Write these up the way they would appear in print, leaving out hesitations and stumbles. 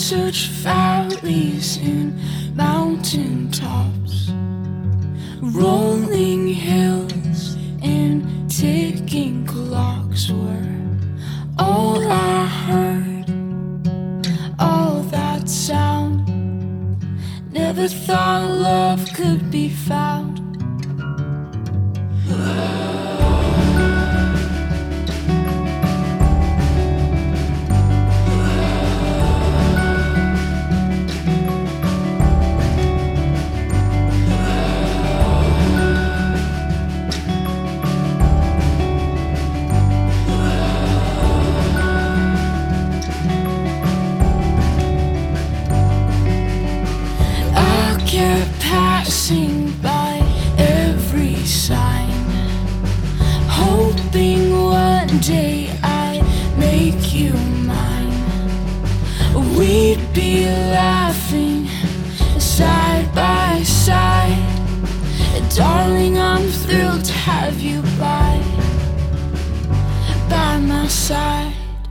search valleys and mountain tops, rolling hills and ticking clocks were all I heard, all that sound. Never thought love could be found. Passing by every sign, hoping one day I'd make you mine. We'd be laughing side by side. Darling, I'm thrilled to have you by my side.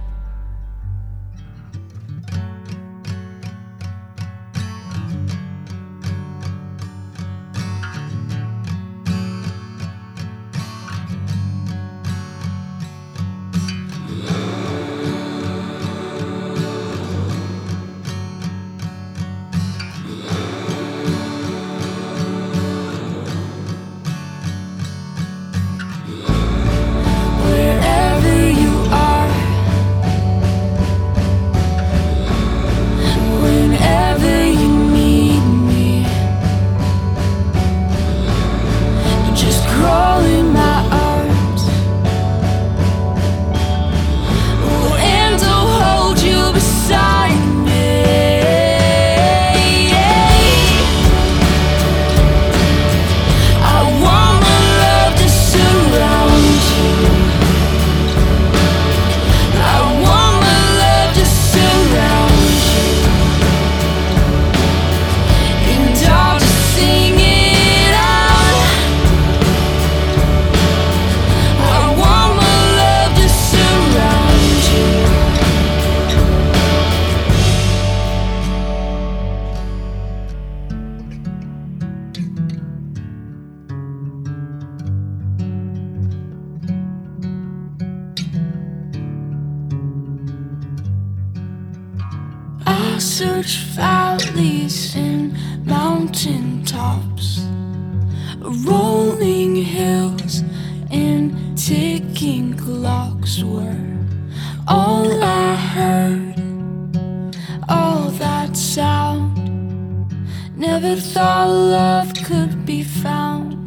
I search valleys and mountain tops, rolling hills and ticking clocks were all I heard, all that sound. Never thought love could be found.